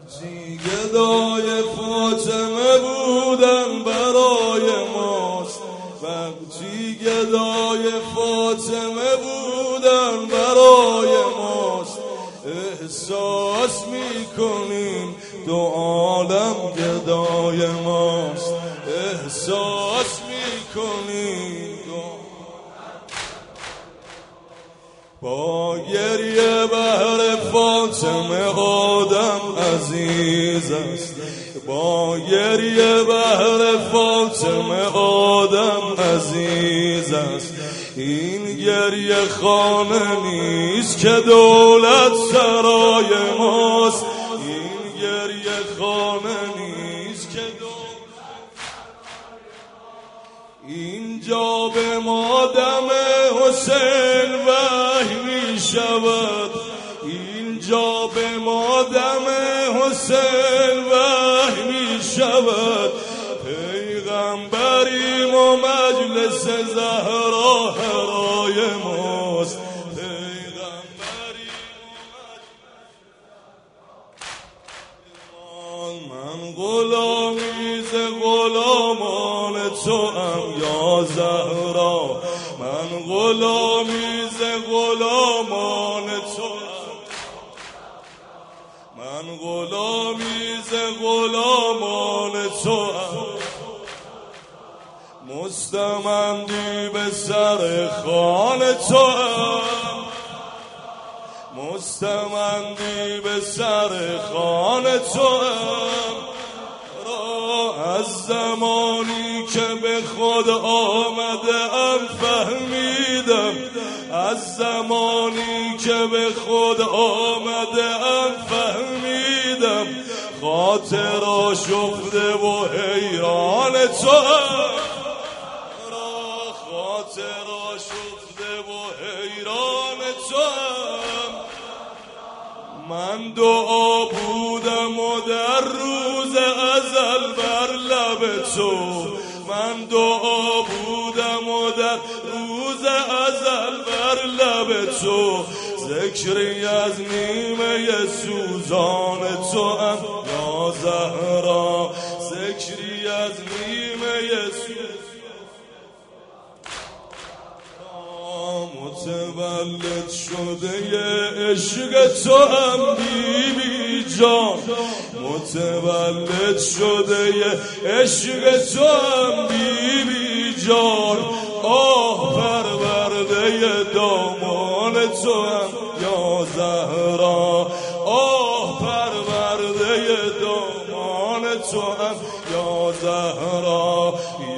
بچی گدای فاطمه بودن برای ماست، بچی گدای فاطمه بودن برای ماست. احساس میکنیم دو عالم گدای ماست، احساس میکنیم با گریه بهر فاطمه آدم عزیز است، با گریه بهر فاطمه آدم عزیز است. این گریه خانه نیست که دولت سرای ماست، این گریه خانه نیست که دولت سرای ماست. اینجا به ما دم حسین وحی می شود، اینجا به ما دم حسین وحی می شود. پیغمبریم و مجلس زهرا هرای ماست، پیغمبریم و مجلس من غلامی ز غلامان توام یا زهرا، من غلامی ز غلامان توام، من غلامی ز غلامان توام. مستمندی به سر خوان توام، مستمندی به سر خوان توام. از زمانی که به خود آمده ام فهمیدم، از زمانی که به خود آمده ام فهمیدم. خاطر آشفته و حیران توام، خاطر آشفته و حیران توام. من دعا بودم و در روز ازل بر لب تو، من دعا بودم و در روز ازل بر لب تو. ذکری از نیمه سوزان توام یا زهرا، ذکری از نیمه سوزان. متولد شده عشق توام بی بی جان، متولد شده عشق توام بی بی جان. آه پرورده دامان توام یا زهرا، آه پرورده دامان توام یا زهرا.